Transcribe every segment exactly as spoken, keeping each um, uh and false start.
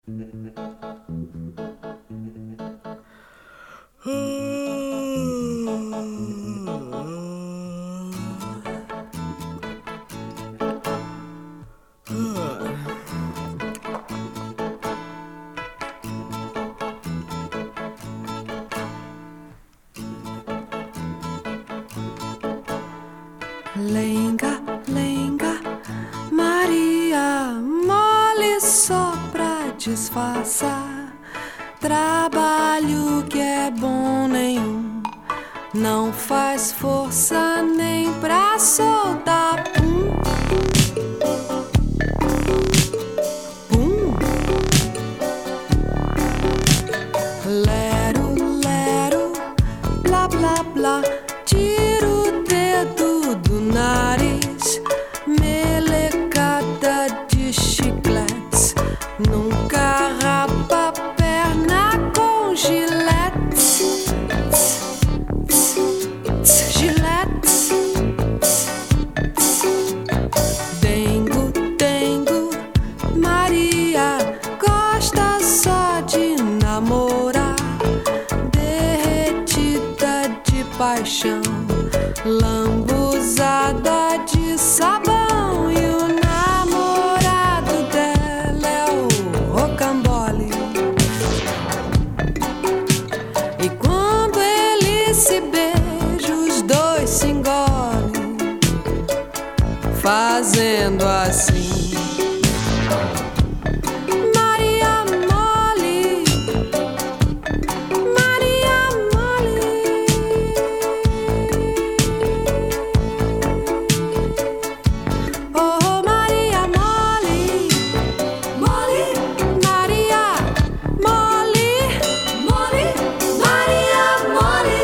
Lenga, lenga, Maria, mole só pra disfarçar. Trabalho que é bom nenhum, não faz força nem pra soltar. Pum, pum, lero, lero, blá, blá, blá. Tiro o dedo do nariz, melecada de chicletes. Nunca rapa a perna com giletes. Giletes. Dengo, dengo, Maria gosta só de namorar. Derretida de paixão, lambuzada de sabão. E o namorado dela é o rocambole. E quando ele se beija, os dois se engolem, fazendo assim. Maria mole, Maria mole. Oh, Maria mole, mole, Maria mole, mole, Maria mole.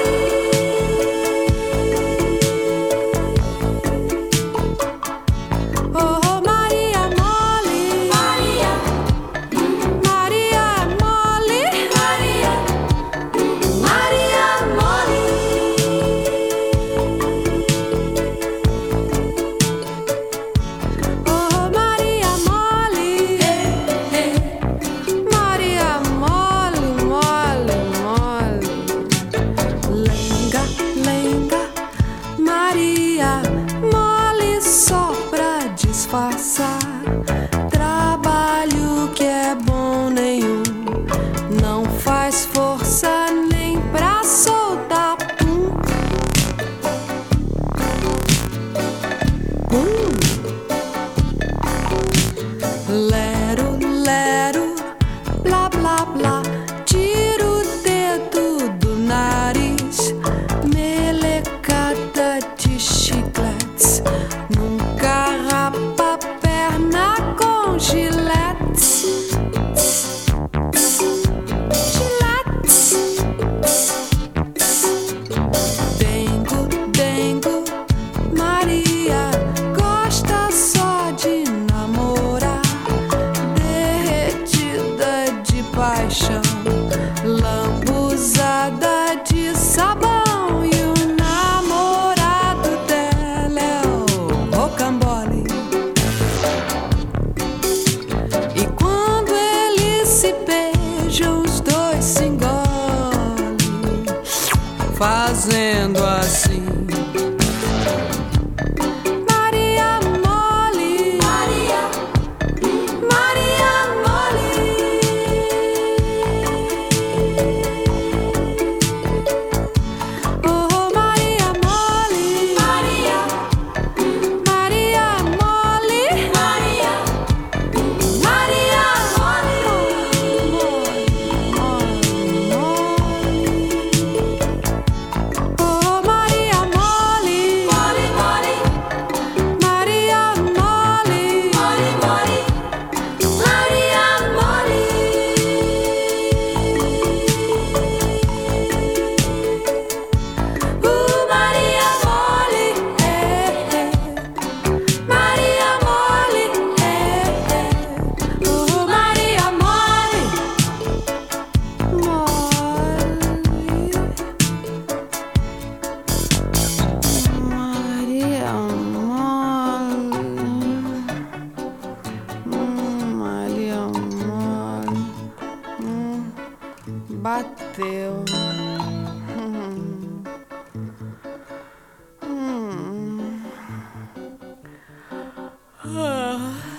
Oh, Maria mole, Maria, Maria mole, Maria, Maria mole. Oh, Maria mole, Maria mole, mole, mole. Lenga, lenga, Maria mole só pra disfarçar. Trabalho que é bom nenhum, não faz força nem pra soltar. Pum, pum, lero, lero, blá, blá, blá. Tiro o dedo do nariz, melecada de chicletes. Nunca rapa a perna com giletes. Giletes. Dengo, dengo, Maria gosta só de namorar. Derretida de paixão, lambuzada de sabão. E o namorado dela é o rocambole. E quando eles se beijam, os dois se engolem, fazendo assim. Maria mole, Maria, Maria mole. Oh, Maria mole, Maria, Maria mole, Maria, Maria mole, mole, mole. Oh, bateu. Hum. Hum. Ah.